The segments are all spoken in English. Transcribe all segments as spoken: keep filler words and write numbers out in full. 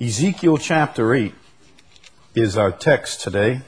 Ezekiel chapter eight is our text today.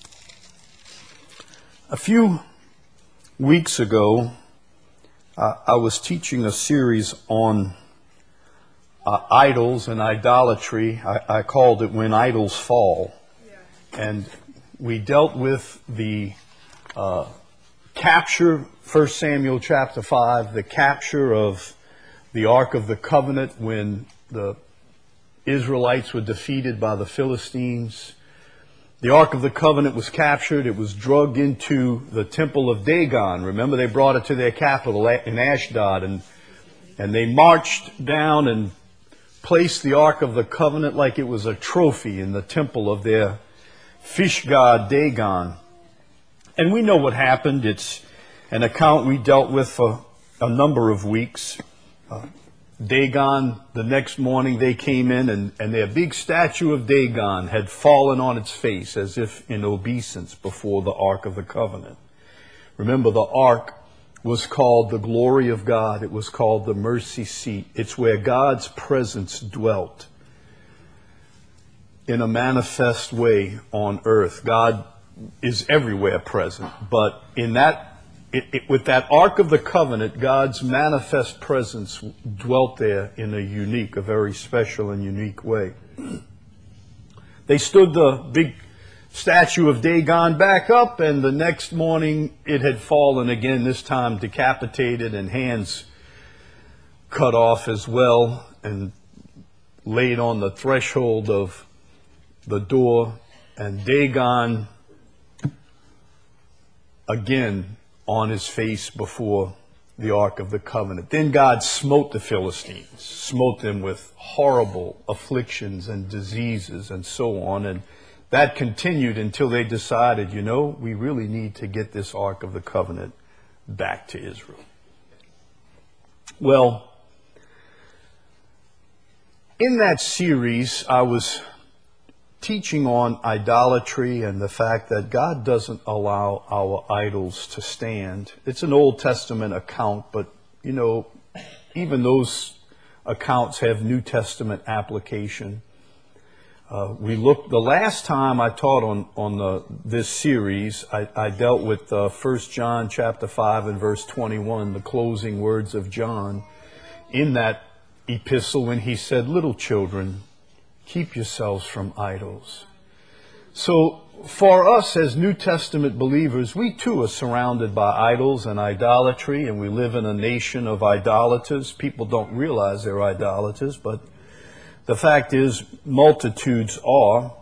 A few weeks ago, uh, I was teaching a series on uh, idols and idolatry. I, I called it When Idols Fall. And we dealt with the uh, capture, First Samuel chapter five, the capture of the Ark of the Covenant when the Israelites were defeated by the Philistines. The Ark of the Covenant was captured. It was dragged into the temple of Dagon. Remember, they brought it to their capital in Ashdod, and and they marched down and placed the Ark of the Covenant like it was a trophy in the temple of their fish god Dagon. And we know what happened. It's an account we dealt with for a number of weeks. Uh, Dagon, the next morning they came in and, and their big statue of Dagon had fallen on its face as if in obeisance before the Ark of the Covenant. Remember, the Ark was called the glory of God. It was called the mercy seat. It's where God's presence dwelt in a manifest way on earth. God is everywhere present, but in that It, it, with that Ark of the Covenant, God's manifest presence dwelt there in a unique, a very special and unique way. They stood the big statue of Dagon back up, and the next morning it had fallen again, this time decapitated and hands cut off as well, and laid on the threshold of the door. And Dagon again on his face before the Ark of the Covenant. Then God smote the Philistines, smote them with horrible afflictions and diseases and so on. And that continued until they decided, you know, we really need to get this Ark of the Covenant back to Israel. Well, in that series, I was teaching on idolatry and the fact that God doesn't allow our idols to stand. It's an Old Testament account, but, you know, even those accounts have New Testament application. Uh, we looked, the last time I taught on, on the, this series, I, I dealt with uh, First John chapter five and verse twenty-one, the closing words of John in that epistle when he said, "Little children, keep yourselves from idols." So for us as New Testament believers, we too are surrounded by idols and idolatry, and we live in a nation of idolaters. People don't realize they're idolaters, but the fact is multitudes are.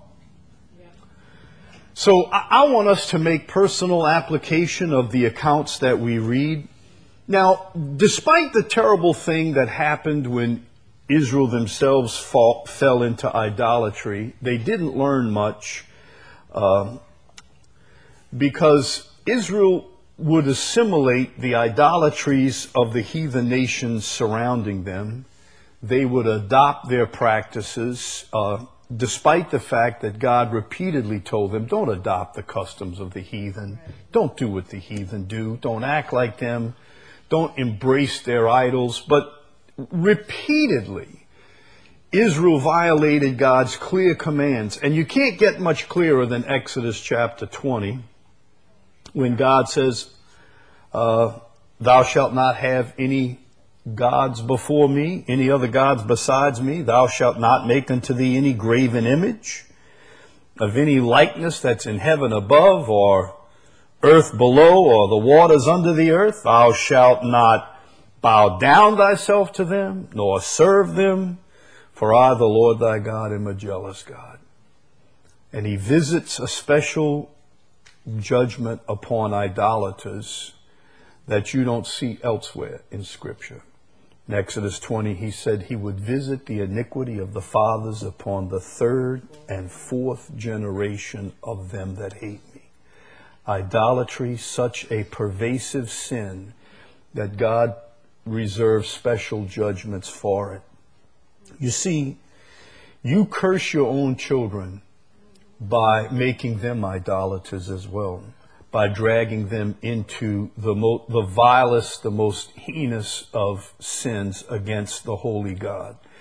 So I, I want us to make personal application of the accounts that we read. Now, despite the terrible thing that happened when Israel themselves fall, fell into idolatry, they didn't learn much uh, because Israel would assimilate the idolatries of the heathen nations surrounding them. They would adopt their practices, uh, despite the fact that God repeatedly told them, don't adopt the customs of the heathen. Don't do what the heathen do. Don't act like them. Don't embrace their idols. But repeatedly, Israel violated God's clear commands. And you can't get much clearer than Exodus chapter twenty, when God says, uh, thou shalt not have any gods before me, any other gods besides me. Thou shalt not make unto thee any graven image of any likeness that's in heaven above, or earth below, or the waters under the earth. Thou shalt not bow down thyself to them, nor serve them, for I, the Lord thy God, am a jealous God. And he visits a special judgment upon idolaters that you don't see elsewhere in Scripture. In Exodus twenty, he said he would visit the iniquity of the fathers upon the third and fourth generation of them that hate me. Idolatry, such a pervasive sin that God reserve special judgments for it. You see, you curse your own children by making them idolaters as well, by dragging them into the mo- the vilest, the most heinous of sins against the holy God.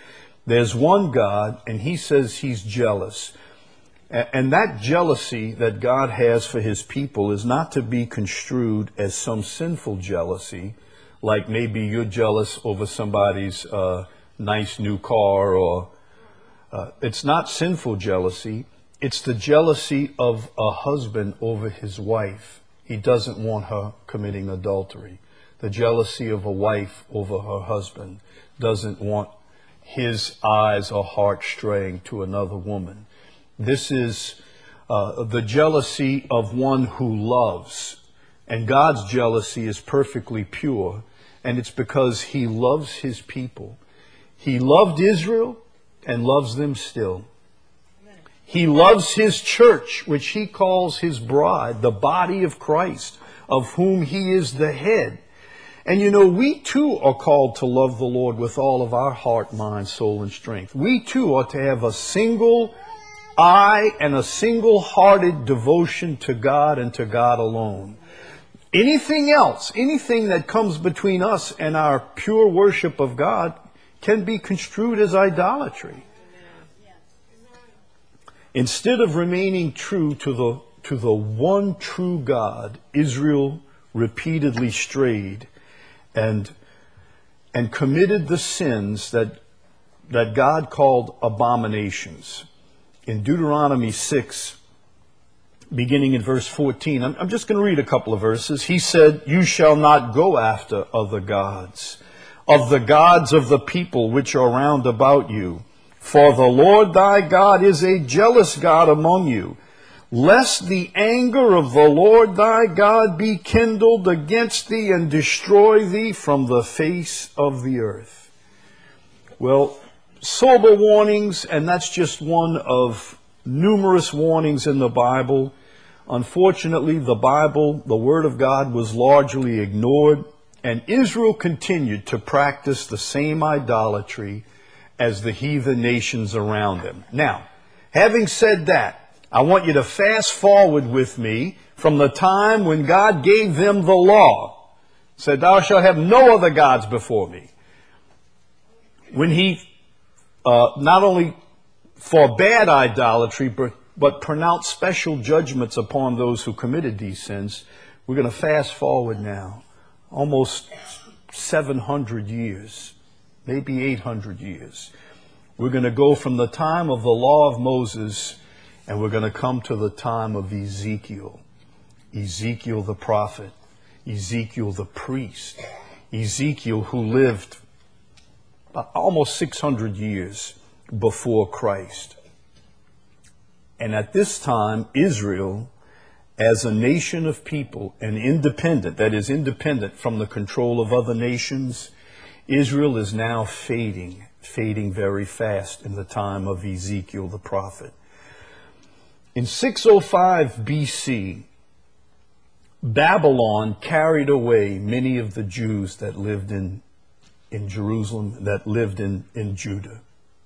There's one God, and he says he's jealous. And that jealousy that God has for his people is not to be construed as some sinful jealousy, like maybe you're jealous over somebody's uh, nice new car, or uh, it's not sinful jealousy. It's the jealousy of a husband over his wife. He doesn't want her committing adultery. The jealousy of a wife over her husband doesn't want his eyes or heart straying to another woman. This is uh, the jealousy of one who loves. And God's jealousy is perfectly pure. And it's because he loves his people. He loved Israel and loves them still. He loves his church, which he calls his bride, the body of Christ, of whom he is the head. And you know, we too are called to love the Lord with all of our heart, mind, soul, and strength. We too are to have a single eye and a single-hearted devotion to God and to God alone. Anything else, anything that comes between us and our pure worship of God can be construed as idolatry. Instead of remaining true to the, to the one true God, Israel repeatedly strayed and, and committed the sins that, that God called abominations. In Deuteronomy six, beginning in verse fourteen, I'm, I'm just going to read a couple of verses. He said, "You shall not go after other gods, of the gods of the people which are round about you. For the Lord thy God is a jealous God among you, lest the anger of the Lord thy God be kindled against thee and destroy thee from the face of the earth." Well, sober warnings, and that's just one of numerous warnings in the Bible. Unfortunately, the Bible, the Word of God, was largely ignored, and Israel continued to practice the same idolatry as the heathen nations around them. Now, having said that, I want you to fast forward with me from the time when God gave them the law, said, "Thou shalt have no other gods before me." When he uh, not only forbade idolatry, but, but pronounced special judgments upon those who committed these sins, we're going to fast forward now, almost seven hundred years, maybe eight hundred years. We're going to go from the time of the law of Moses, and we're going to come to the time of Ezekiel. Ezekiel the prophet, Ezekiel the priest, Ezekiel who lived almost six hundred years before Christ. And at this time, Israel, as a nation of people and independent, that is independent from the control of other nations, Israel is now fading, fading very fast in the time of Ezekiel the prophet. In six oh five B C, Babylon carried away many of the Jews that lived in, in Jerusalem, that lived in, in Judah.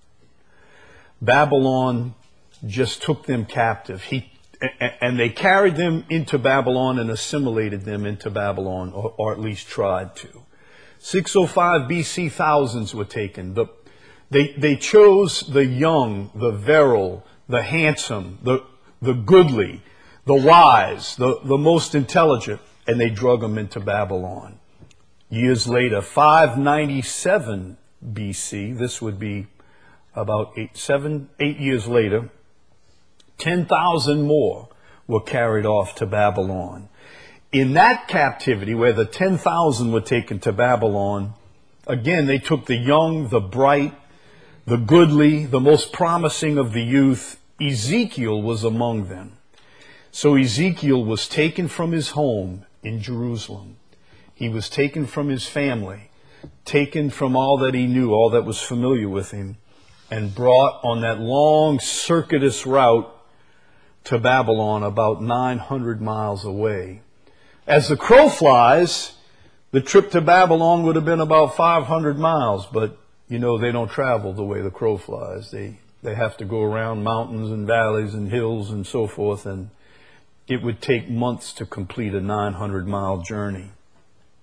Babylon just took them captive. He, and they carried them into Babylon and assimilated them into Babylon, or, or at least tried to. six oh five B C, thousands were taken. The, they, they chose the young, the virile, the handsome, the, the goodly, the wise, the, the most intelligent, and they drug them into Babylon. Years later, five ninety-seven B C, this would be about eight, seven, eight years later, ten thousand more were carried off to Babylon. In that captivity, where the ten thousand were taken to Babylon, again, they took the young, the bright, the goodly, the most promising of the youth. Ezekiel was among them. So Ezekiel was taken from his home in Jerusalem. He was taken from his family, taken from all that he knew, all that was familiar with him, and brought on that long circuitous route to Babylon, about nine hundred miles away. As the crow flies, the trip to Babylon would have been about five hundred miles, but you know, they don't travel the way the crow flies. They, they have to go around mountains and valleys and hills and so forth, and it would take months to complete a nine hundred mile journey.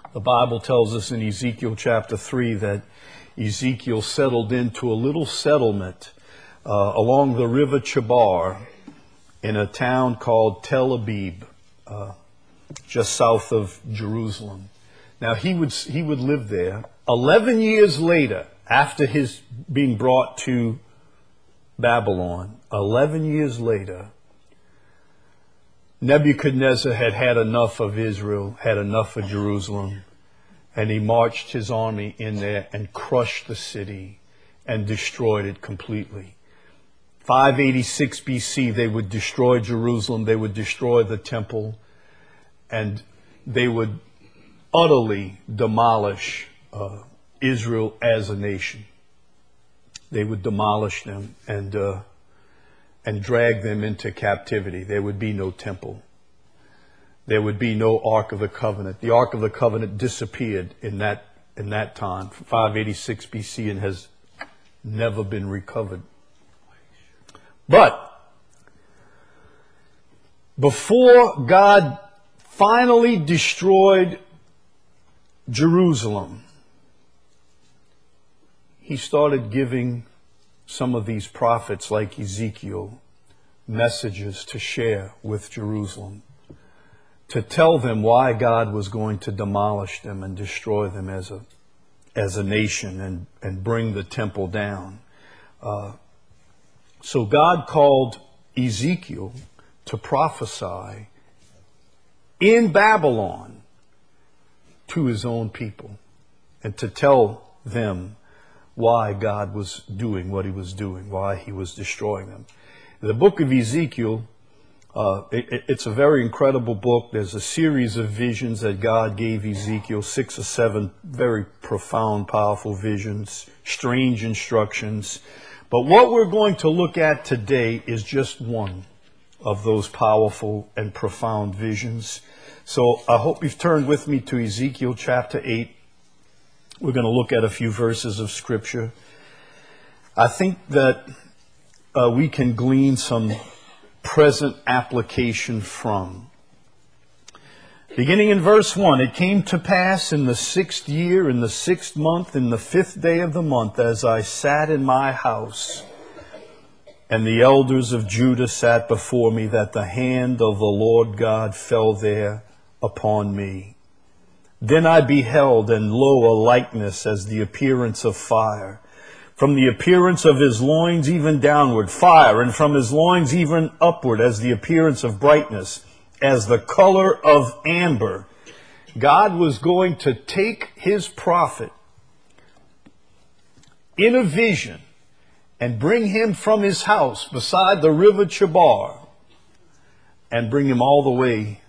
The Bible tells us in Ezekiel chapter three that Ezekiel settled into a little settlement uh, along the river Chebar in a town called Tel Abib, uh, just south of Jerusalem. Now he would he would live there. Eleven years later, after his being brought to Babylon, eleven years later, Nebuchadnezzar had had enough of Israel, had enough of Jerusalem, and he marched his army in there and crushed the city and destroyed it completely. five eighty-six B C, they would destroy Jerusalem, they would destroy the temple, and they would utterly demolish uh, Israel as a nation. They would demolish them and uh, and drag them into captivity. There would be no temple. There would be no Ark of the Covenant. The Ark of the Covenant disappeared in that in that time, five eighty-six B C, and has never been recovered. But before God finally destroyed Jerusalem, he started giving some of these prophets like Ezekiel messages to share with Jerusalem, to tell them why God was going to demolish them and destroy them as a as a nation and, and bring the temple down. Uh, so God called Ezekiel to prophesy in Babylon to his own people and to tell them why God was doing what he was doing, why he was destroying them. The book of Ezekiel, uh, it, it's a very incredible book. There's a series of visions that God gave Ezekiel, six or seven very profound, powerful visions, strange instructions. But what we're going to look at today is just one of those powerful and profound visions. So I hope you've turned with me to Ezekiel chapter eight. We're going to look at a few verses of Scripture. I think that uh, we can glean some present application from. Beginning in verse one, it came to pass in the sixth year, in the sixth month, in the fifth day of the month, as I sat in my house, and the elders of Judah sat before me, that the hand of the Lord God fell there upon me. Then I beheld, and lo, a likeness as the appearance of fire. From the appearance of his loins even downward, fire, and from his loins even upward as the appearance of brightness, as the color of amber. God was going to take his prophet in a vision and bring him from his house beside the river Chebar and bring him all the way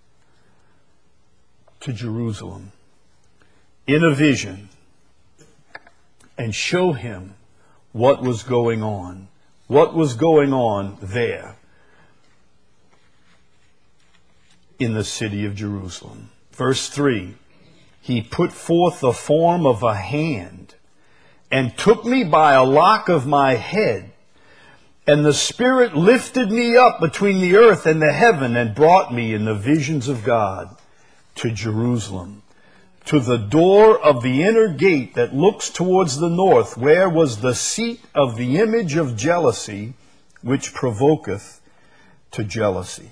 to Jerusalem in a vision and show him what was going on, what was going on there in the city of Jerusalem. Verse three, he put forth the form of a hand and took me by a lock of my head, and the Spirit lifted me up between the earth and the heaven and brought me in the visions of God to Jerusalem, to the door of the inner gate that looks towards the north, where was the seat of the image of jealousy, which provoketh to jealousy.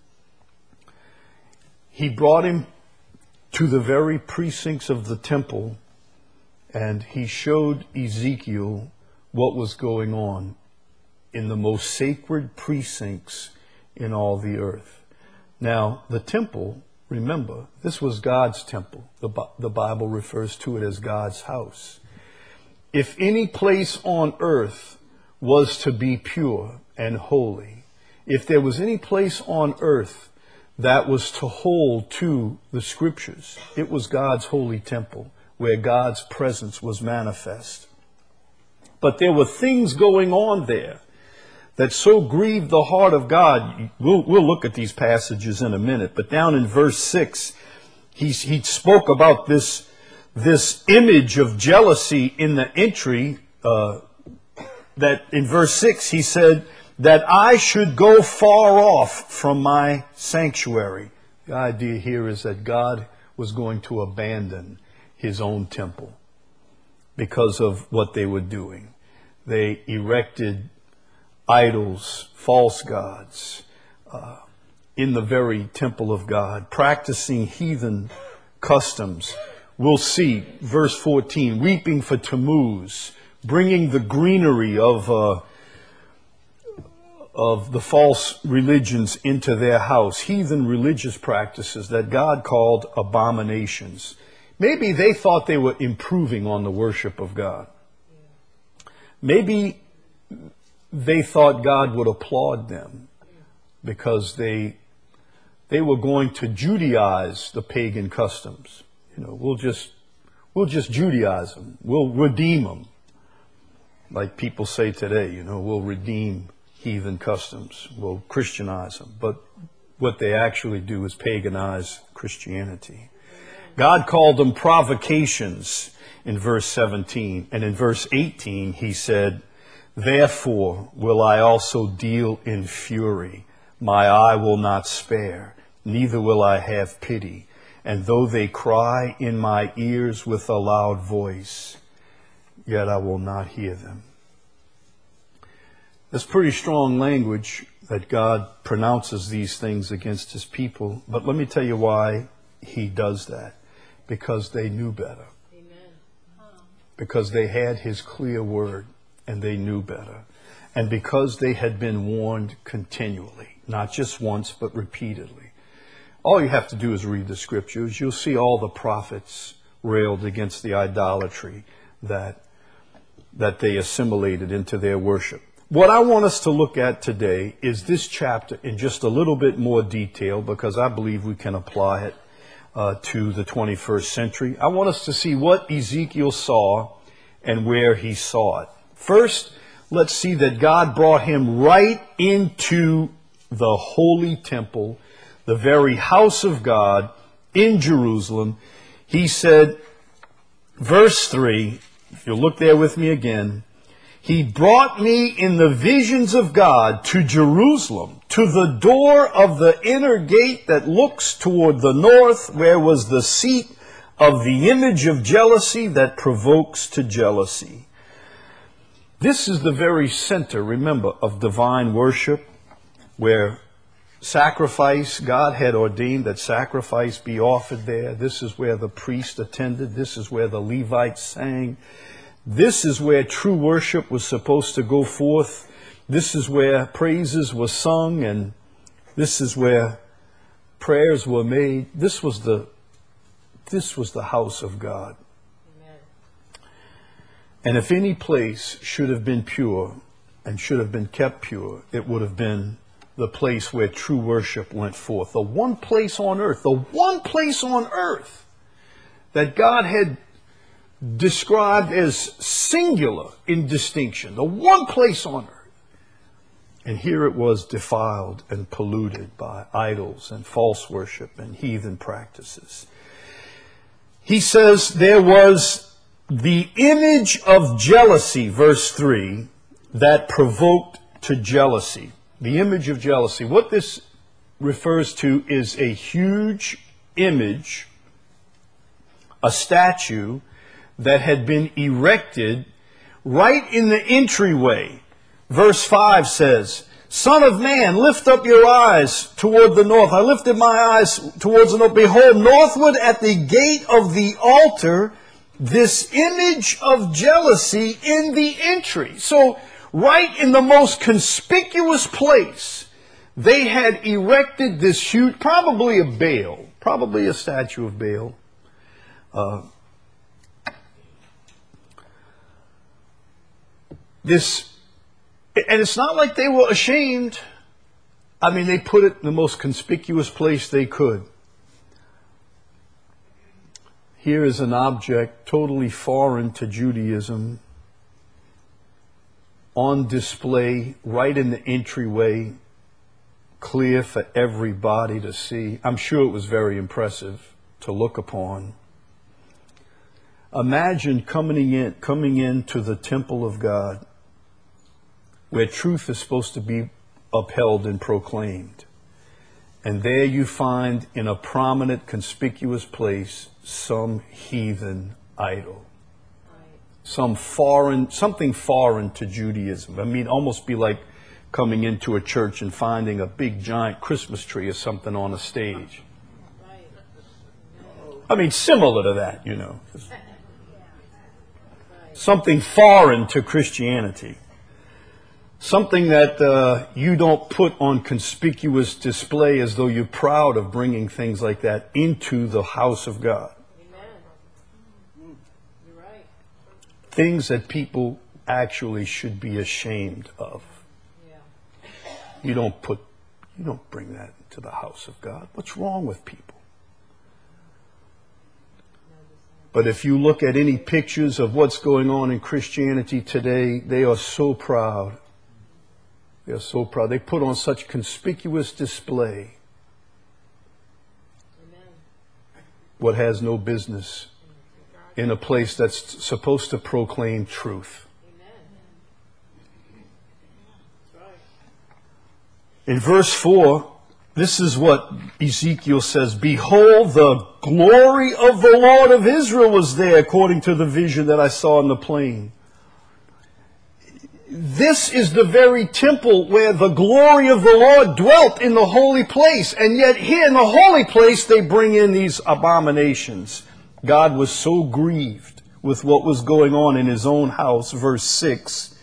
He brought him to the very precincts of the temple, and he showed Ezekiel what was going on in the most sacred precincts in all the earth. Now, the temple, remember, this was God's temple. The, the Bible refers to it as God's house. If any place on earth was to be pure and holy, if there was any place on earth that was to hold to the Scriptures, it was God's holy temple where God's presence was manifest. But there were things going on there that so grieved the heart of God. We'll, we'll look at these passages in a minute. But down in verse six, he, he spoke about this, this image of jealousy in the entry. Uh, that in verse six, he said that I should go far off from my sanctuary. The idea here is that God was going to abandon his own temple because of what they were doing. They erected idols, false gods, uh, in the very temple of God, practicing heathen customs. We'll see, verse fourteen, weeping for Tammuz, bringing the greenery of uh, of the false religions into their house, heathen religious practices that God called abominations. Maybe they thought they were improving on the worship of God. Maybe they thought God would applaud them because they they were going to Judaize the pagan customs. You know, we'll just we'll just Judaize them. We'll redeem them. Like people say today, you know, we'll redeem heathen customs. We'll Christianize them. But what they actually do is paganize Christianity. God called them provocations in verse seventeen. And in verse eighteen, he said, therefore will I also deal in fury. My eye will not spare, neither will I have pity. And though they cry in my ears with a loud voice, yet I will not hear them. That's pretty strong language that God pronounces these things against his people. But let me tell you why he does that. Because they knew better. Amen. Huh. Because they had his clear word and they knew better. And because they had been warned continually, not just once, but repeatedly. All you have to do is read the scriptures. You'll see all the prophets railed against the idolatry that, that they assimilated into their worship. What I want us to look at today is this chapter in just a little bit more detail, because I believe we can apply it uh, to the twenty-first century. I want us to see what Ezekiel saw and where he saw it. First, let's see that God brought him right into the holy temple, the very house of God in Jerusalem. He said, verse three, if you'll look there with me again, he brought me in the visions of God to Jerusalem, to the door of the inner gate that looks toward the north, where was the seat of the image of jealousy that provokes to jealousy. This is the very center, remember, of divine worship, where sacrifice, God had ordained that sacrifice be offered there. This is where the priest attended. This is where the Levites sang. This is where true worship was supposed to go forth. This is where praises were sung, and this is where prayers were made. This was the, this was the house of God. Amen. And if any place should have been pure and should have been kept pure, it would have been the place where true worship went forth. The one place on earth, the one place on earth that God had described as singular in distinction, the one place on earth. And here it was defiled and polluted by idols and false worship and heathen practices. He says there was the image of jealousy, verse three, that provoked to jealousy. The image of jealousy. What this refers to is a huge image, a statue, that had been erected right in the entryway. Verse five says, Son of man, lift up your eyes toward the north. I lifted my eyes towards the north. Behold, northward at the gate of the altar, this image of jealousy in the entry. So, right in the most conspicuous place, they had erected this huge, probably a Baal, probably a statue of Baal. Uh, This, and it's not like they were ashamed. I mean, they put it in the most conspicuous place they could. Here is an object totally foreign to Judaism on display right in the entryway, clear for everybody to see. I'm sure it was very impressive to look upon. Imagine coming in, coming into the temple of God, where truth is supposed to be upheld and proclaimed. And there you find in a prominent, conspicuous place some heathen idol. Some foreign, something foreign to Judaism. I mean, almost be like coming into a church and finding a big giant Christmas tree or something on a stage. I mean, similar to that, you know. Something foreign to Christianity. Something that uh, you don't put on conspicuous display as though you're proud of bringing things like that into the house of God. Amen. You're right. Things that people actually should be ashamed of. Yeah. You don't put, you don't bring that into the house of God. What's wrong with people? But if you look at any pictures of what's going on in Christianity today, they are so proud. They are so proud. They put on such conspicuous display Amen. What has no business in a place that's supposed to proclaim truth. Amen. In verse four, this is what Ezekiel says, "Behold, the glory of the Lord of Israel was there, according to the vision that I saw in the plain." This is the very temple where the glory of the Lord dwelt, in the holy place. And yet here in the holy place they bring in these abominations. God was so grieved with what was going on in his own house. Verse six,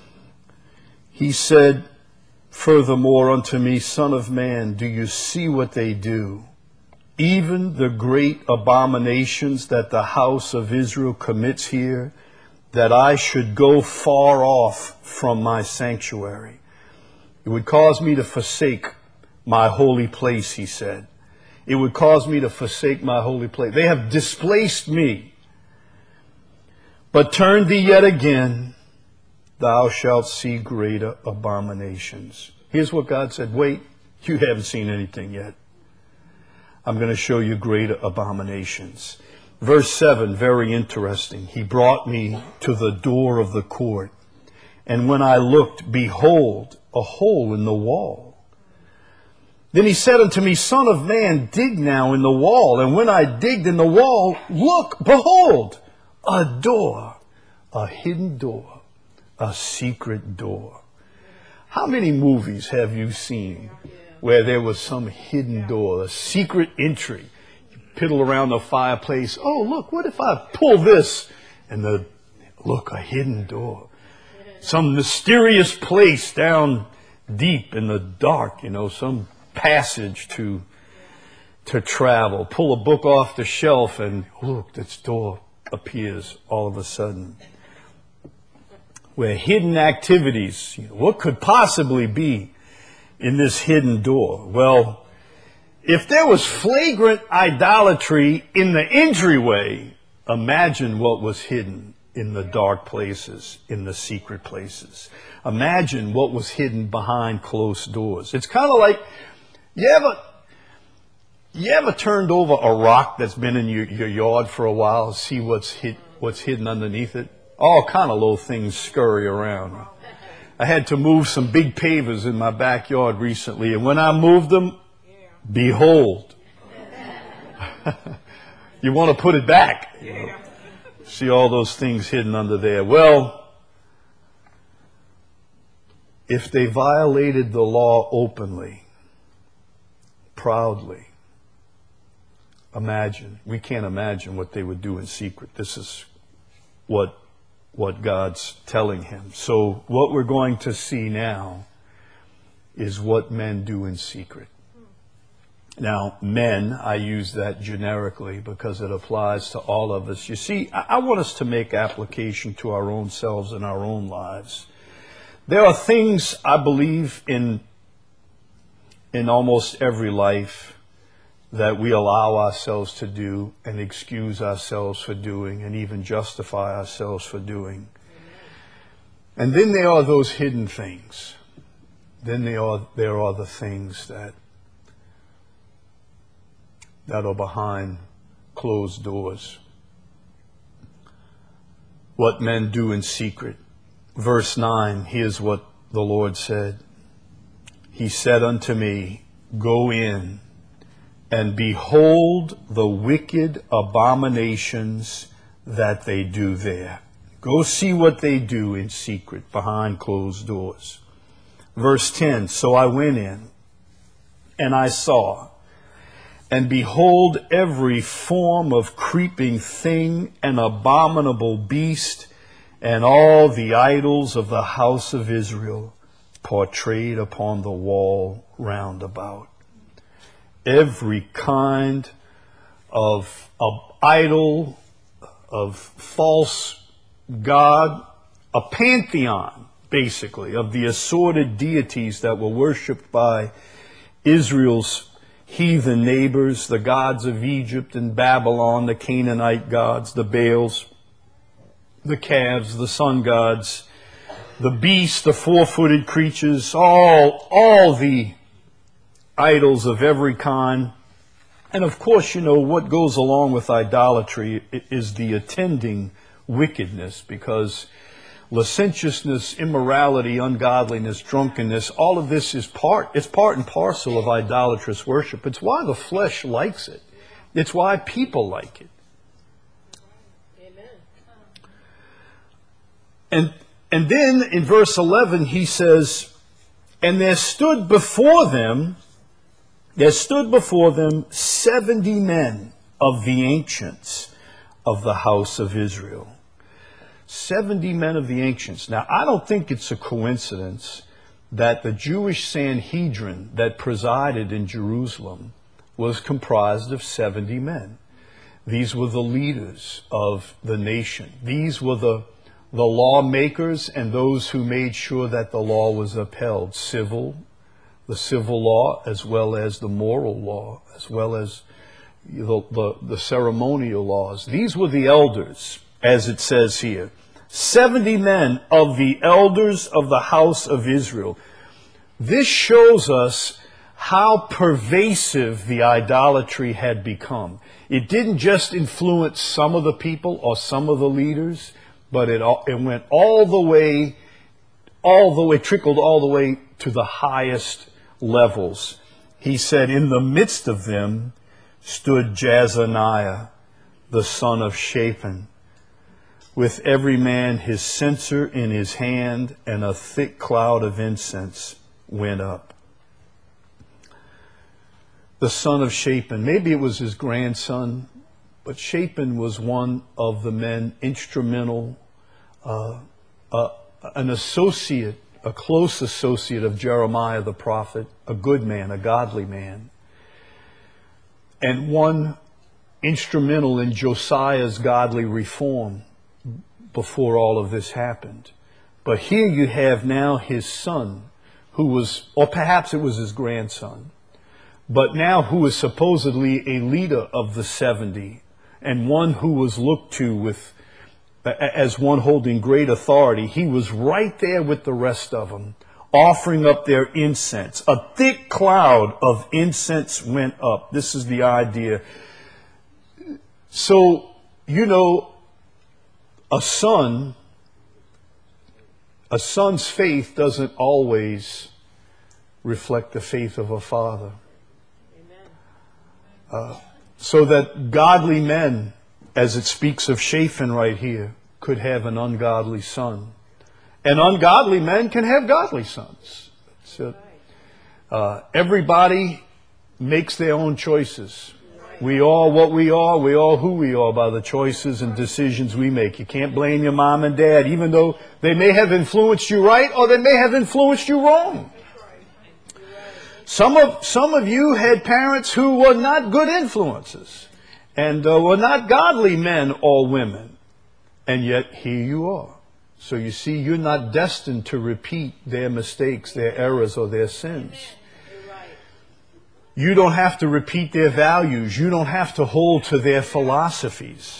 he said, "Furthermore unto me, Son of man, do you see what they do? Even the great abominations that the house of Israel commits here, that I should go far off from my sanctuary. It would cause me to forsake my holy place," he said. "It would cause me to forsake my holy place. They have displaced me. But turn thee yet again, thou shalt see greater abominations." Here's what God said. Wait, you haven't seen anything yet. I'm going to show you greater abominations. Verse seven, very interesting. "He brought me to the door of the court. And when I looked, behold, a hole in the wall. Then he said unto me, Son of man, dig now in the wall. And when I digged in the wall, look, behold, a door, a hidden door, a secret door." How many movies have you seen where there was some hidden door, a secret entry? Piddle around the fireplace. Oh, look, what if I pull this? And the, look, a hidden door. Some mysterious place down deep in the dark, you know, some passage to, to travel. Pull a book off the shelf and look, this door appears all of a sudden. Where hidden activities, you know, what could possibly be in this hidden door? Well, if there was flagrant idolatry in the entryway, imagine what was hidden in the dark places, in the secret places. Imagine what was hidden behind closed doors. It's kind of like, you ever, you ever turned over a rock that's been in your, your yard for a while, see what's hid, what's hidden underneath it? All kind of little things scurry around. I had to move some big pavers in my backyard recently, and when I moved them, behold. You want to put it back. You know? See all those things hidden under there. Well, if they violated the law openly, proudly, imagine, we can't imagine what they would do in secret. This is what, what God's telling him. So what we're going to see now is what men do in secret. Now, men, I use that generically because it applies to all of us. You see, I, I want us to make application to our own selves and our own lives. There are things, I believe, in, in almost every life that we allow ourselves to do and excuse ourselves for doing and even justify ourselves for doing. And then there are those hidden things. Then there are, there are the things that that are behind closed doors. What men do in secret. Verse nine, here's what the Lord said. He said unto me, go in and behold the wicked abominations that they do there. Go see what they do in secret behind closed doors. Verse ten, so I went in and I saw, and behold every form of creeping thing and abominable beast, and all the idols of the house of Israel portrayed upon the wall round about. Every kind of, of idol, of false god, a pantheon, basically, of the assorted deities that were worshipped by Israel's heathen neighbors, the gods of Egypt and Babylon, the Canaanite gods, the Baals, the calves, the sun gods, the beasts, the four-footed creatures, all, all the idols of every kind. And of course, you know, what goes along with idolatry is the attending wickedness, because licentiousness, immorality, ungodliness, drunkenness, all of this is part, it's part and parcel of idolatrous worship. It's why the flesh likes it. It's why people like it. Amen. And, and then in verse eleven, he says, and there stood before them, there stood before them seventy men of the ancients of the house of Israel. seventy men of the ancients. Now, I don't think it's a coincidence that the Jewish Sanhedrin that presided in Jerusalem was comprised of seventy men. These were the leaders of the nation. These were the, the lawmakers and those who made sure that the law was upheld. Civil, the civil law, as well as the moral law, as well as the, the, the ceremonial laws. These were the elders, as it says here. seventy men of the elders of the house of Israel. This shows us how pervasive the idolatry had become. It didn't just influence some of the people or some of the leaders, but it, it went all the way, all the way, trickled all the way to the highest levels. He said, in the midst of them stood Jazaniah, the son of Shaphan, with every man his censer in his hand, and a thick cloud of incense went up. The son of Shaphan, maybe it was his grandson, but Shaphan was one of the men instrumental, uh, uh, an associate, a close associate of Jeremiah the prophet, a good man, a godly man, and one instrumental in Josiah's godly reform before all of this happened. But here you have now his son, who was, or perhaps it was his grandson, but now who is supposedly a leader of the seventy, and one who was looked to with as one holding great authority. He was right there with the rest of them, offering up their incense. A thick cloud of incense went up. This is the idea. So, you know, a son, a son's faith doesn't always reflect the faith of a father. Uh, so that godly men, as it speaks of Shaphan right here, could have an ungodly son. And ungodly men can have godly sons. So, uh, everybody makes their own choices. We are what we are. We are who we are by the choices and decisions we make. You can't blame your mom and dad, even though they may have influenced you right or they may have influenced you wrong. Some of, some of you had parents who were not good influences and uh, were not godly men or women. And yet here you are. So you see, you're not destined to repeat their mistakes, their errors, or their sins. You don't have to repeat their values. You don't have to hold to their philosophies.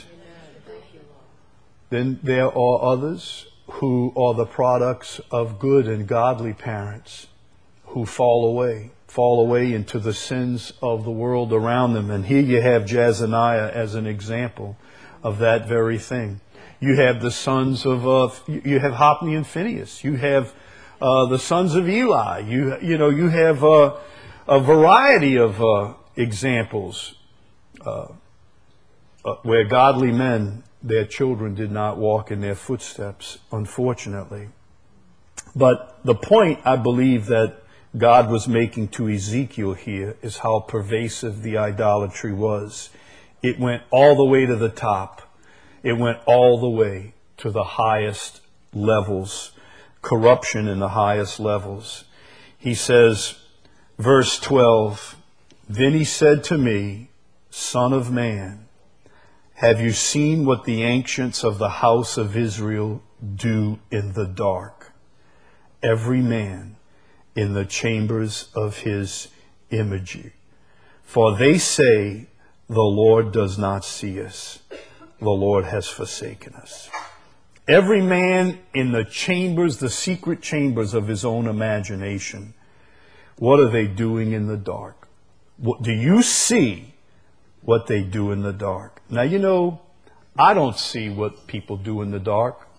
Then there are others who are the products of good and godly parents who fall away. fall away into the sins of the world around them. And here you have Jazaniah as an example of that very thing. You have the sons of, uh, you have Hophni and Phinehas. You have uh, the sons of Eli. You, you know, you have uh, a variety of uh, examples uh, uh, where godly men, their children did not walk in their footsteps, unfortunately. But the point, I believe, that God was making to Ezekiel here is how pervasive the idolatry was. It went all the way to the top. It went all the way to the highest levels, corruption in the highest levels. He says, verse twelve, then he said to me, Son of man, have you seen what the ancients of the house of Israel do in the dark? Every man in the chambers of his imagery. For they say, the Lord does not see us. The Lord has forsaken us. Every man in the chambers, the secret chambers of his own imagination. What are they doing in the dark? What, do you see what they do in the dark? Now, you know, I don't see what people do in the dark.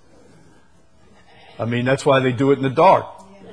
I mean, that's why they do it in the dark.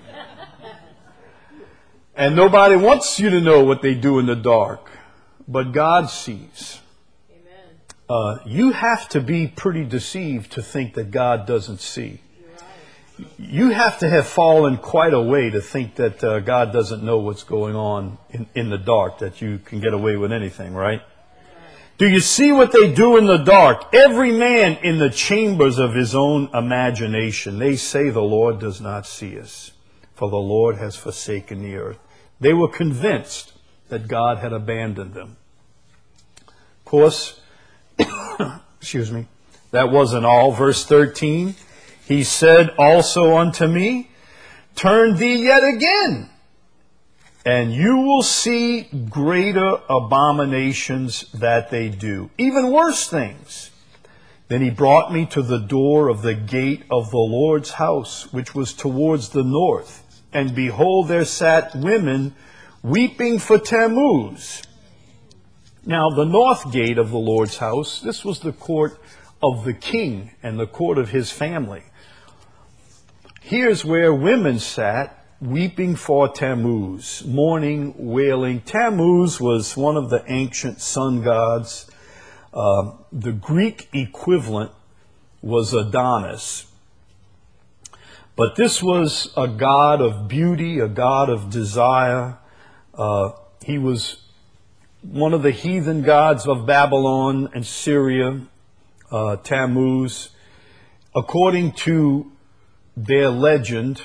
And nobody wants you to know what they do in the dark. But God sees. Amen. Uh, you have to be pretty deceived to think that God doesn't see. Right. You have to have fallen quite a way to think that uh, God doesn't know what's going on in, in the dark, that you can get away with anything, right? Do you see what they do in the dark? Every man in the chambers of his own imagination. They say the Lord does not see us, for the Lord has forsaken the earth. They were convinced that God had abandoned them. Of course, excuse me, that wasn't all. Verse thirteen, he said also unto me, turn thee yet again, and you will see greater abominations that they do, even worse things. Then he brought me to the door of the gate of the Lord's house, which was towards the north. And behold, there sat women weeping for Tammuz. Now, the north gate of the Lord's house, this was the court of the king and the court of his family. Here's where women sat weeping for Tammuz, mourning, wailing. Tammuz was one of the ancient sun gods. Uh, the Greek equivalent was Adonis. But this was a god of beauty, a god of desire. Uh, he was one of the heathen gods of Babylon and Syria, uh, Tammuz. According to their legend,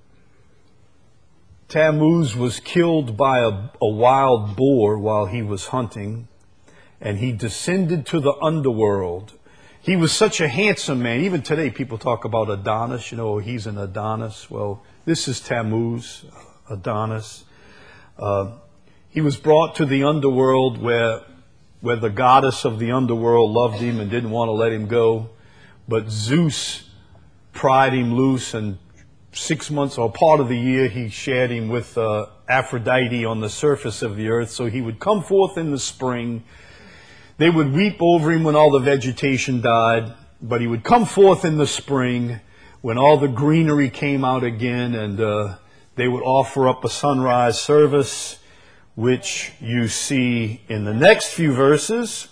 Tammuz was killed by a, a wild boar while he was hunting, and he descended to the underworld. He was such a handsome man. Even today people talk about Adonis. You know, he's an Adonis. Well, this is Tammuz, Adonis. Uh, he was brought to the underworld where, where the goddess of the underworld loved him and didn't want to let him go. But Zeus pried him loose, and six months or part of the year he shared him with uh, Aphrodite on the surface of the earth. So he would come forth in the spring. They would weep over him when all the vegetation died, but he would come forth in the spring when all the greenery came out again, and uh, they would offer up a sunrise service, which you see in the next few verses.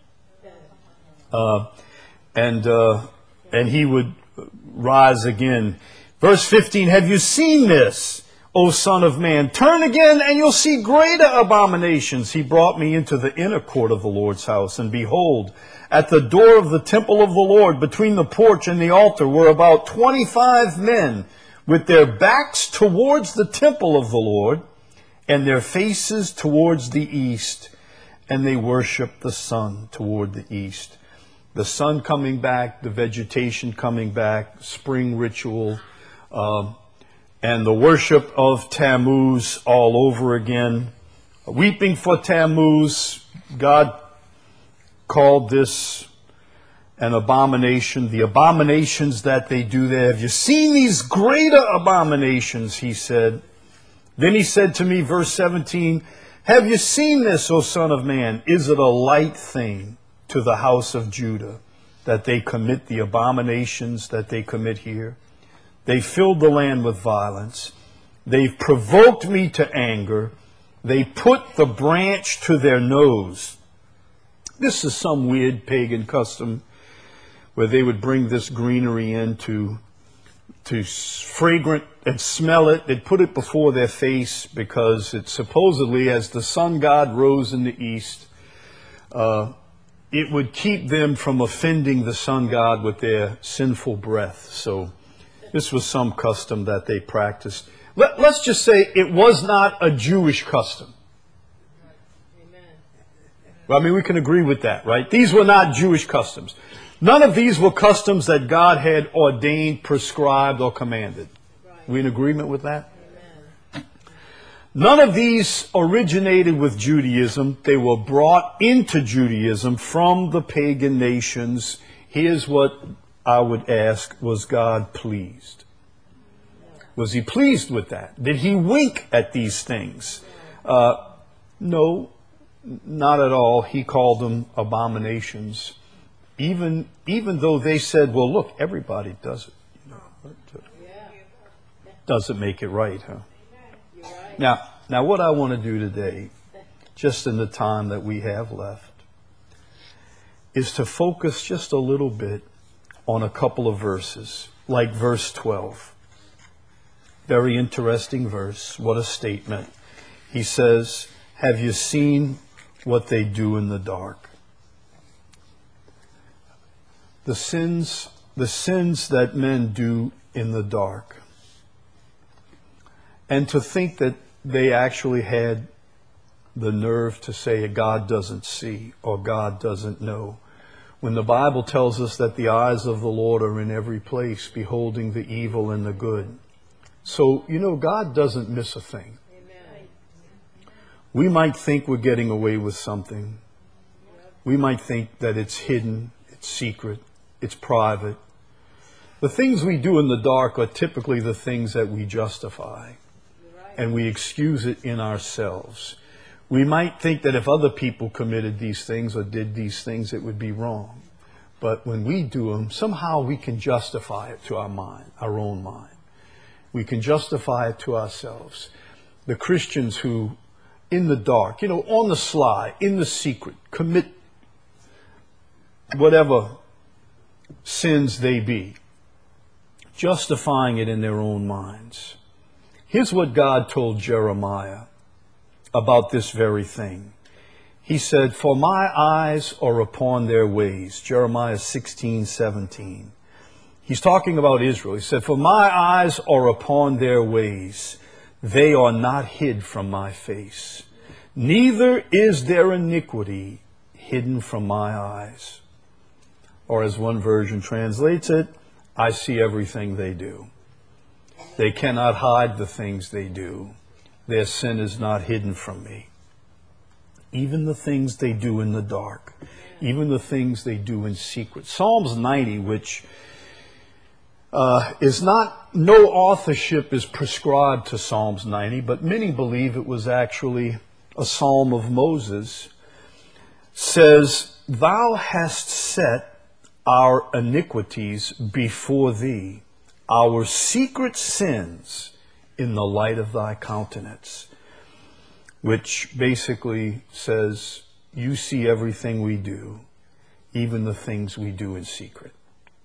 Uh, and uh, and he would rise again. Verse fifteen, have you seen this, O Son of Man? Turn again, and you'll see greater abominations. He brought me into the inner court of the Lord's house, and behold, at the door of the temple of the Lord, between the porch and the altar, were about twenty-five men, with their backs towards the temple of the Lord, and their faces towards the east, and they worshiped the sun toward the east. The sun coming back, the vegetation coming back, spring ritual, um, and the worship of Tammuz all over again. Weeping for Tammuz, God called this an abomination. The abominations that they do there. Have you seen these greater abominations, he said. Then he said to me, verse seventeen, have you seen this, O Son of Man? Is it a light thing to the house of Judah that they commit the abominations that they commit here? They filled the land with violence. They've provoked me to anger. They put the branch to their nose. This is some weird pagan custom where they would bring this greenery in to, to fragrant and smell it. They'd put it before their face because it supposedly, as the sun god rose in the east, uh, it would keep them from offending the sun god with their sinful breath. So this was some custom that they practiced. Let, let's just say it was not a Jewish custom. Well, I mean, we can agree with that, right? These were not Jewish customs. None of these were customs that God had ordained, prescribed, or commanded. We in agreement with that? Amen. None of these originated with Judaism. They were brought into Judaism from the pagan nations. Here's what I would ask: was God pleased? Was he pleased with that? Did he wink at these things? Uh, no. Not at all. He called them abominations. Even even though they said, well, look, everybody does it. You know, doesn't make it right, huh? Now, now what I want to do today, just in the time that we have left, is to focus just a little bit on a couple of verses, like verse twelve. Very interesting verse. What a statement. He says, have you seen what they do in the dark? The sins, the sins that men do in the dark. And to think that they actually had the nerve to say God doesn't see or God doesn't know, when the Bible tells us that the eyes of the Lord are in every place, beholding the evil and the good. So, you know, God doesn't miss a thing. We might think we're getting away with something. We might think that it's hidden, it's secret, it's private. The things we do in the dark are typically the things that we justify, and we excuse it in ourselves. We might think that if other people committed these things or did these things, it would be wrong. But when we do them, somehow we can justify it to our mind, our own mind. We can justify it to ourselves. The Christians who, in the dark, you know, on the sly, in the secret, commit whatever sins they be, justifying it in their own minds. Here's what God told Jeremiah about this very thing. He said, for my eyes are upon their ways. Jeremiah sixteen seventeen. He's talking about Israel. He said, for my eyes are upon their ways. They are not hid from my face. Neither is their iniquity hidden from my eyes. Or as one version translates it, I see everything they do. They cannot hide the things they do. Their sin is not hidden from me. Even the things they do in the dark, even the things they do in secret. Psalms ninety, which uh, is not, no authorship is prescribed to Psalms ninety, but many believe it was actually a psalm of Moses, says, thou hast set our iniquities before thee, our secret sins in the light of thy countenance. Which basically says, you see everything we do, even the things we do in secret.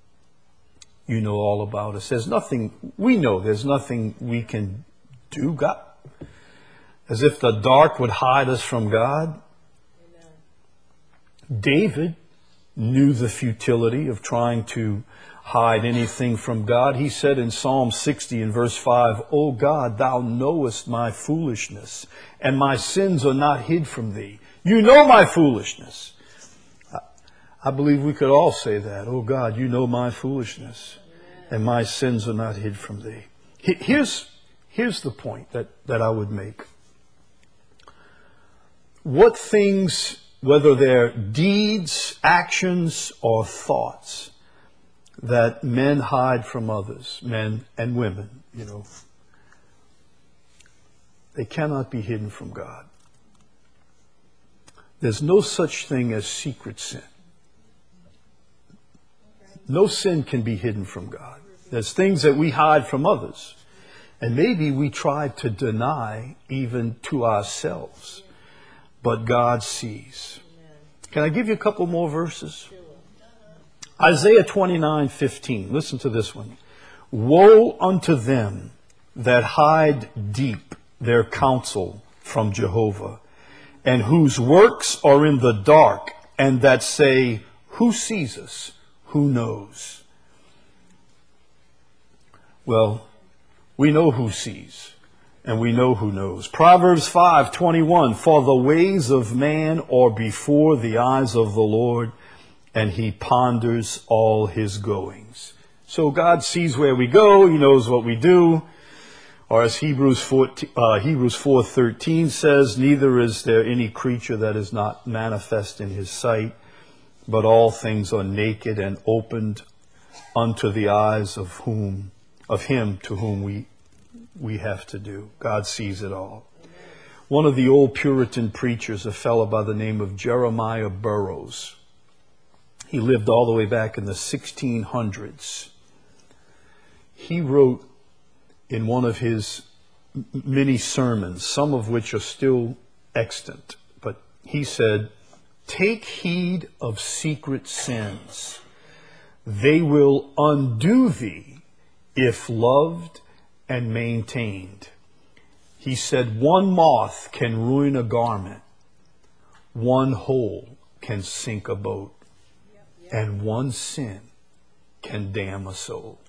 You know all about us. There's nothing, we know there's nothing we can do, God. As if the dark would hide us from God. Amen. David knew the futility of trying to hide anything from God. He said in Psalm sixty in verse five, O God, thou knowest my foolishness, and my sins are not hid from thee. You know my foolishness. I believe we could all say that. Oh God, you know my foolishness, and my sins are not hid from thee. Here's, here's the point that, that I would make. What things, whether they're deeds, actions, or thoughts, that men hide from others, men and women, you know, they cannot be hidden from God. There's no such thing as secret sin. No sin can be hidden from God. There's things that we hide from others. And maybe we try to deny even to ourselves. But God sees. Can I give you a couple more verses? Isaiah twenty-nine fifteen. Listen to this one. Woe unto them that hide deep their counsel from Jehovah, and whose works are in the dark, and that say, who sees us? Who knows? Well, we know who sees, and we know who knows. Proverbs five twenty-one, for the ways of man are before the eyes of the Lord, and he ponders all his goings. So God sees where we go, he knows what we do. Or as Hebrews four, uh, Hebrews four thirteen says, neither is there any creature that is not manifest in his sight, but all things are naked and opened unto the eyes of whom, of him to whom we, we have to do. God sees it all. One of the old Puritan preachers, a fellow by the name of Jeremiah Burroughs, he lived all the way back in the sixteen hundreds. He wrote in one of his many sermons, some of which are still extant, but he said, take heed of secret sins. They will undo thee if loved and maintained. He said, one moth can ruin a garment, one hole can sink a boat, and one sin can damn a soul.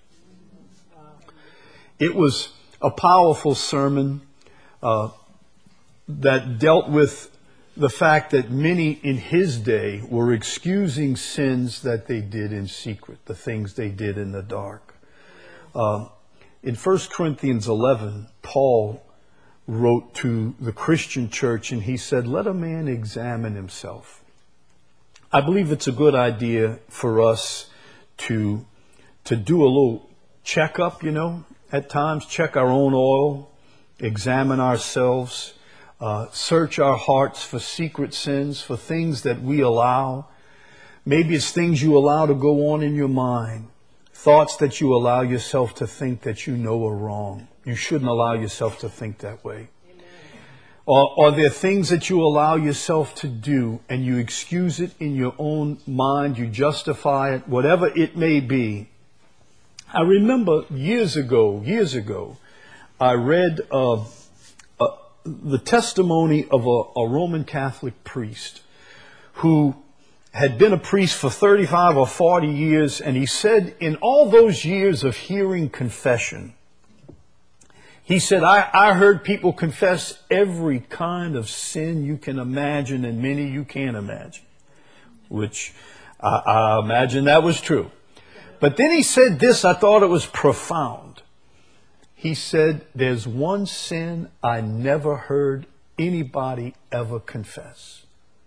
It was a powerful sermon uh, that dealt with the fact that many in his day were excusing sins that they did in secret, the things they did in the dark. Uh, in First Corinthians eleven, Paul wrote to the Christian church and he said, let a man examine himself. I believe it's a good idea for us to, to do a little checkup, you know, at times, check our own oil, examine ourselves, uh, search our hearts for secret sins, for things that we allow. Maybe it's things you allow to go on in your mind, thoughts that you allow yourself to think that you know are wrong. You shouldn't allow yourself to think that way. Or are there things that you allow yourself to do and you excuse it in your own mind, you justify it, whatever it may be? I remember years ago, years ago, I read uh, uh, the testimony of a, a Roman Catholic priest who had been a priest for thirty-five or forty years, and he said in all those years of hearing confession, he said, I, I heard people confess every kind of sin you can imagine and many you can't imagine, which I, I imagine that was true. But then he said this, I thought it was profound. He said, there's one sin I never heard anybody ever confess.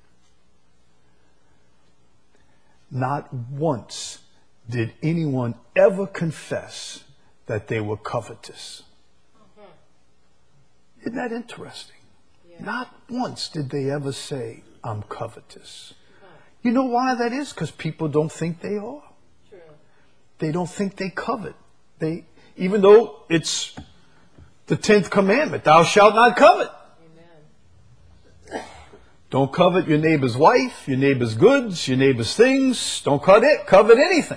Not once did anyone ever confess that they were covetous. Isn't that interesting? Yeah. Not once did they ever say, I'm covetous. You know why that is? Because people don't think they are. True. They don't think they covet. They, even though it's the tenth commandment, thou shalt not covet. Amen. Don't covet your neighbor's wife, your neighbor's goods, your neighbor's things. Don't covet, covet anything.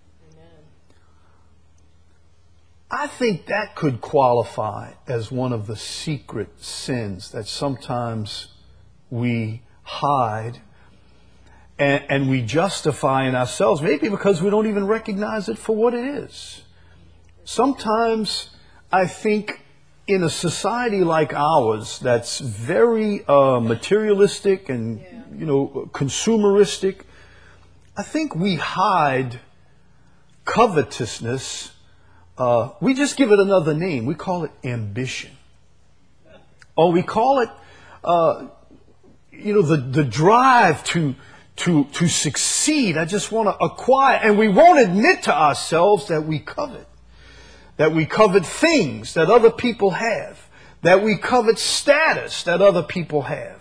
I think that could qualify as one of the secret sins that sometimes we hide and, and we justify in ourselves, maybe because we don't even recognize it for what it is. Sometimes I think in a society like ours that's very uh, materialistic and, you know, consumeristic, I think we hide covetousness. Uh, we just give it another name. We call it ambition. Or we call it, uh, you know, the, the drive to, to, to succeed. I just want to acquire. And we won't admit to ourselves that we covet. That we covet things that other people have. That we covet status that other people have.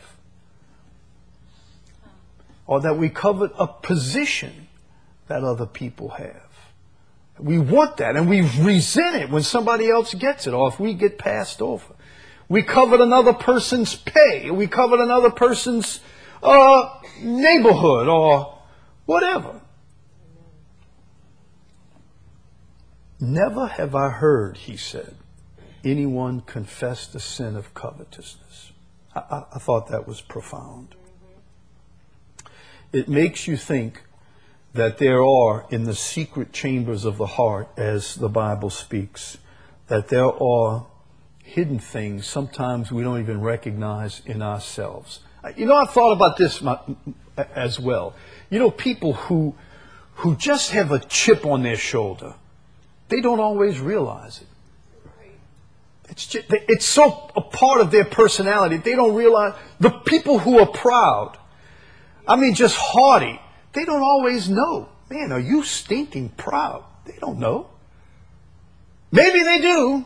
Or that we covet a position that other people have. We want that, and we resent it when somebody else gets it, or if we get passed over. We covet another person's pay, we covet another person's uh, neighborhood, or whatever. Never have I heard, he said, anyone confess the sin of covetousness. I, I, I thought that was profound. It makes you think that there are, in the secret chambers of the heart, as the Bible speaks, that there are hidden things sometimes we don't even recognize in ourselves. You know, I've thought about this as well. You know, people who who just have a chip on their shoulder, they don't always realize it. It's just, it's so a part of their personality. They don't realize. The people who are proud, I mean, just haughty, they don't always know. Man, are you stinking proud? They don't know. Maybe they do.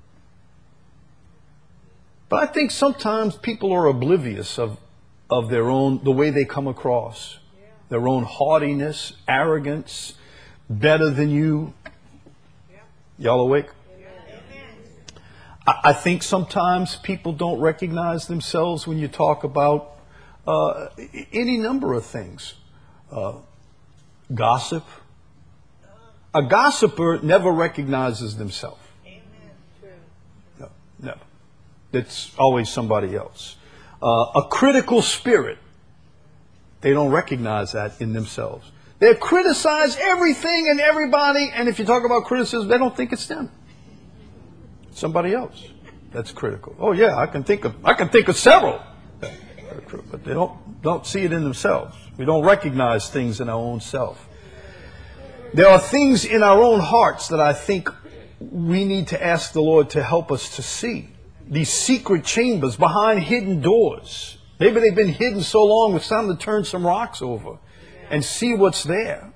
But I think sometimes people are oblivious of, of their own, the way they come across. Yeah. Their own haughtiness, arrogance, better than you. Yeah. Y'all awake? Yeah. I, I think sometimes people don't recognize themselves when you talk about uh, any number of things. Uh, gossip. A gossiper never recognizes themselves. No, never. It's always somebody else. Uh, a critical spirit. They don't recognize that in themselves. They criticize everything and everybody, and if you talk about criticism, they don't think it's them. Somebody else. That's critical. Oh yeah, I can think of I can think of several. But they don't don't see it in themselves. We don't recognize things in our own self. There are things in our own hearts that I think we need to ask the Lord to help us to see. These secret chambers behind hidden doors. Maybe they've been hidden so long it's time to turn some rocks over and see what's there.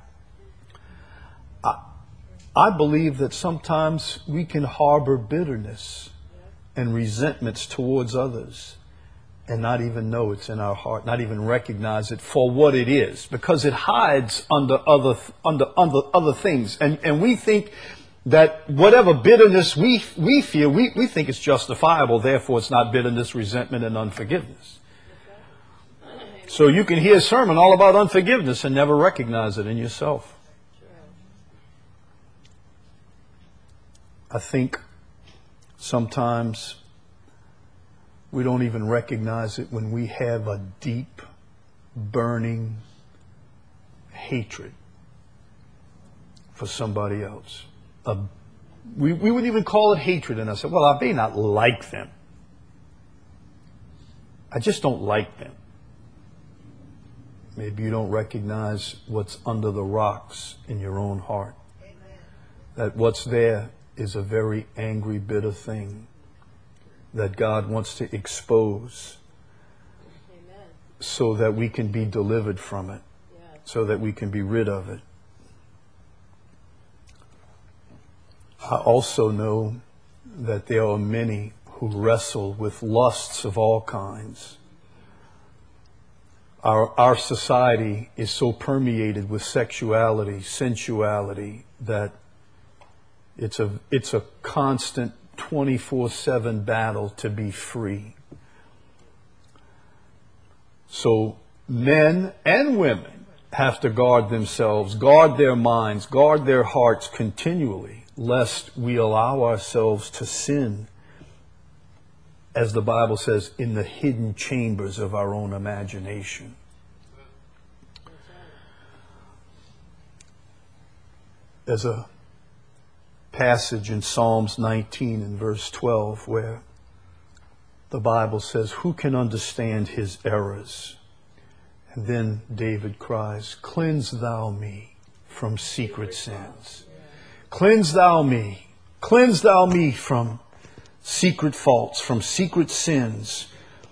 I, I believe that sometimes we can harbor bitterness and resentments towards others and not even know it's in our heart, not even recognize it for what it is, because it hides under other under under other things. And and we think that whatever bitterness we we feel, we, we think it's justifiable, therefore it's not bitterness, resentment, and unforgiveness. So you can hear a sermon all about unforgiveness and never recognize it in yourself. I think sometimes we don't even recognize it when we have a deep, burning hatred for somebody else. A, we, we wouldn't even call it hatred. And I said, well, I may not like them. I just don't like them. Maybe you don't recognize what's under the rocks in your own heart. Amen. That what's there is a very angry, bitter thing that God wants to expose. Amen. So that we can be delivered from it, yes. So that we can be rid of it. I also know that there are many who wrestle with lusts of all kinds. Our, our society is so permeated with sexuality, sensuality, that it's a, it's a constant twenty-four seven battle to be free. So men and women have to guard themselves, guard their minds, guard their hearts continually, lest we allow ourselves to sin, as the Bible says, in the hidden chambers of our own imagination. There's a passage in Psalms nineteen and verse twelve where the Bible says, who can understand his errors? And then David cries, cleanse thou me from secret sins. Cleanse thou me. Cleanse thou me from secret faults, from secret sins.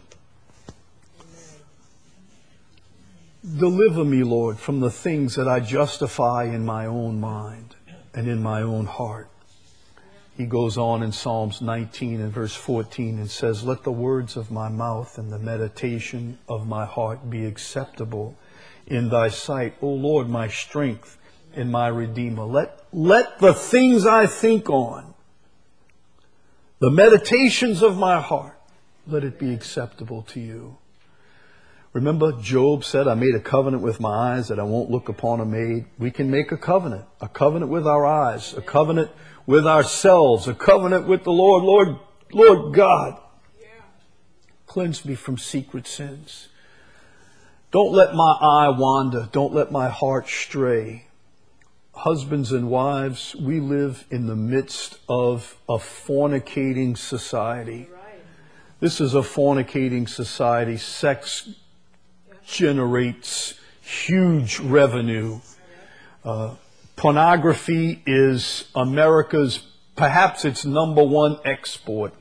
Deliver me, Lord, from the things that I justify in my own mind and in my own heart. He goes on in Psalms nineteen and verse fourteen and says, let the words of my mouth and the meditation of my heart be acceptable in thy sight, O Lord, my strength in my Redeemer. Let, let the things I think on, the meditations of my heart, let it be acceptable to you. Remember, Job said, I made a covenant with my eyes that I won't look upon a maid. We can make a covenant, a covenant with our eyes, a covenant with ourselves, a covenant with the Lord. Lord, Lord God, cleanse me from secret sins. Don't let my eye wander. Don't let my heart stray. Husbands and wives, we live in the midst of a fornicating society. This is a fornicating society. Sex generates huge revenue. Uh, pornography is America's, perhaps its number one export.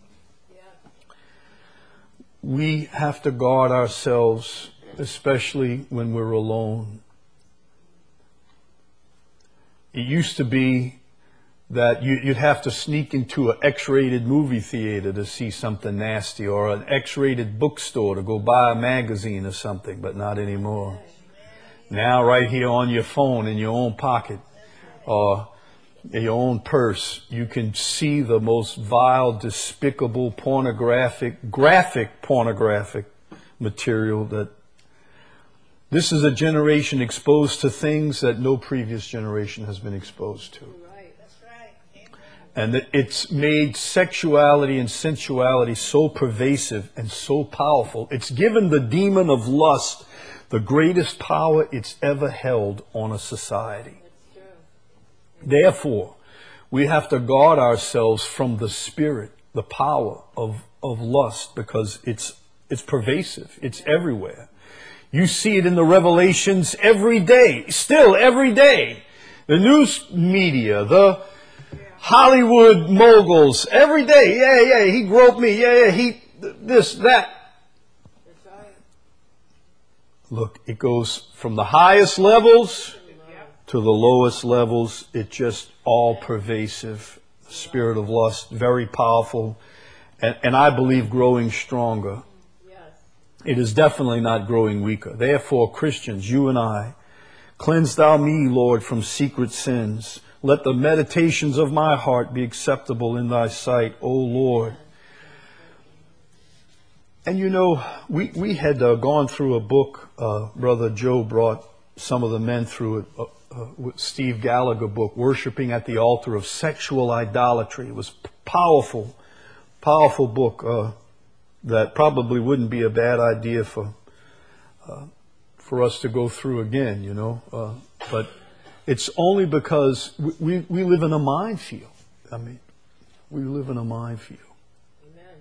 We have to guard ourselves, especially when we're alone. It used to be that you, you'd have to sneak into an X-rated movie theater to see something nasty, or an X-rated bookstore to go buy a magazine or something, but not anymore. Now right here on your phone, in your own pocket, or in your own purse, you can see the most vile, despicable, pornographic, graphic pornographic material. That this is a generation exposed to things that no previous generation has been exposed to. And it's made sexuality and sensuality so pervasive and so powerful. It's given the demon of lust the greatest power it's ever held on a society. Therefore, we have to guard ourselves from the spirit, the power of, of lust, because it's, it's pervasive. It's everywhere. You see it in the Revelations every day, still every day. The news media, the Hollywood moguls, every day, yeah, yeah, he groped me, yeah, yeah, he, this, that. Look, it goes from the highest levels to the lowest levels. It's just all pervasive. Spirit of lust, very powerful, and, and I believe growing stronger. It is definitely not growing weaker. Therefore, Christians, you and I, cleanse thou me, Lord, from secret sins. Let the meditations of my heart be acceptable in thy sight, O Lord. And you know, we, we had uh, gone through a book, uh, Brother Joe brought some of the men through it, uh, uh, with Steve Gallagher book, Worshiping at the Altar of Sexual Idolatry. It was powerful, powerful book uh, that probably wouldn't be a bad idea for uh, for us to go through again, you know. Uh, but it's only because we, we, we live in a minefield. I mean, we live in a minefield. Amen.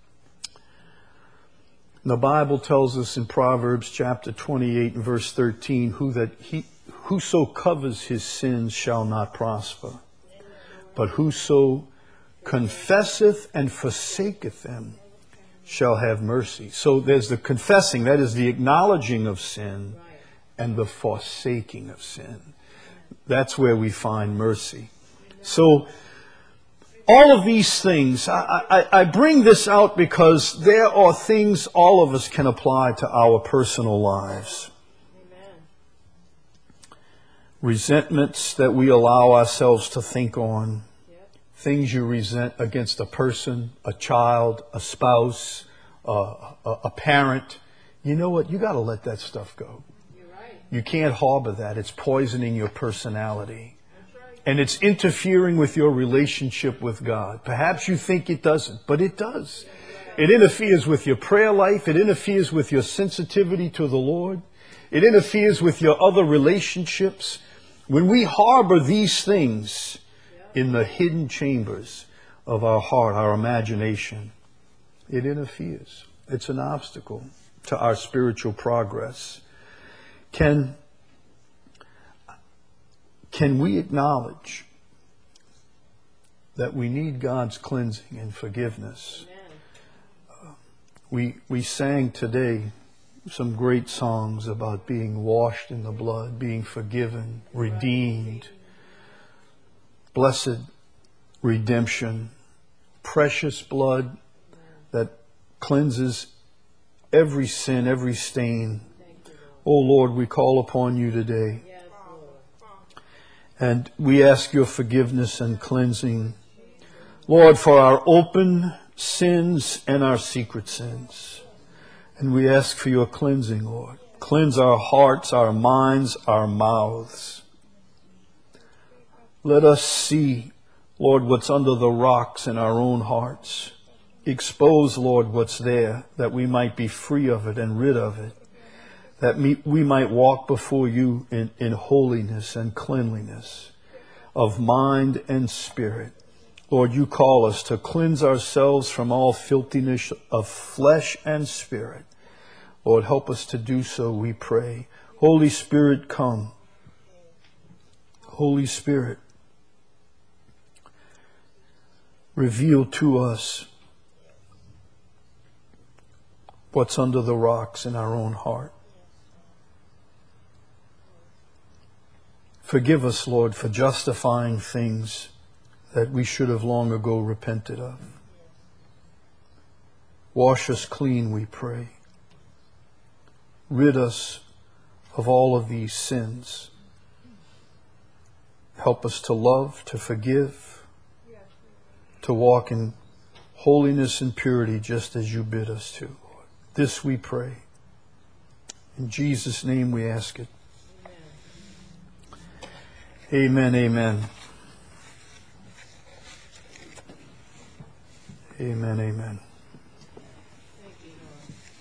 The Bible tells us in Proverbs chapter twenty-eight and verse thirteen, who that he, whoso covers his sins shall not prosper, but whoso confesseth and forsaketh them shall have mercy. So there's the confessing, that is the acknowledging of sin, and the forsaking of sin. That's where we find mercy. So all of these things, I, I, I bring this out because there are things all of us can apply to our personal lives. Resentments that we allow ourselves to think on. Things you resent against a person, a child, a spouse, uh, a, a parent. You know what? You got to let that stuff go. You can't harbor that. It's poisoning your personality. And it's interfering with your relationship with God. Perhaps you think it doesn't, but it does. It interferes with your prayer life. It interferes with your sensitivity to the Lord. It interferes with your other relationships. When we harbor these things in the hidden chambers of our heart, our imagination, it interferes. It's an obstacle to our spiritual progress. Can, can we acknowledge that we need God's cleansing and forgiveness? Uh, we, we sang today some great songs about being washed in the blood, being forgiven, redeemed, blessed redemption, precious blood that cleanses every sin, every stain. Oh Lord, we call upon you today. And we ask your forgiveness and cleansing, Lord, for our open sins and our secret sins. And we ask for your cleansing, Lord. Cleanse our hearts, our minds, our mouths. Let us see, Lord, what's under the rocks in our own hearts. Expose, Lord, what's there, that we might be free of it and rid of it. That we might walk before you in, in holiness and cleanliness of mind and spirit. Lord, you call us to cleanse ourselves from all filthiness of flesh and spirit. Lord, help us to do so, we pray. Holy Spirit, come. Holy Spirit, reveal to us what's under the rocks in our own heart. Forgive us, Lord, for justifying things that we should have long ago repented of. Wash us clean, we pray. Rid us of all of these sins. Help us to love, to forgive, to walk in holiness and purity just as you bid us to, Lord. This we pray. In Jesus' name we ask it. Amen, amen. Amen, amen.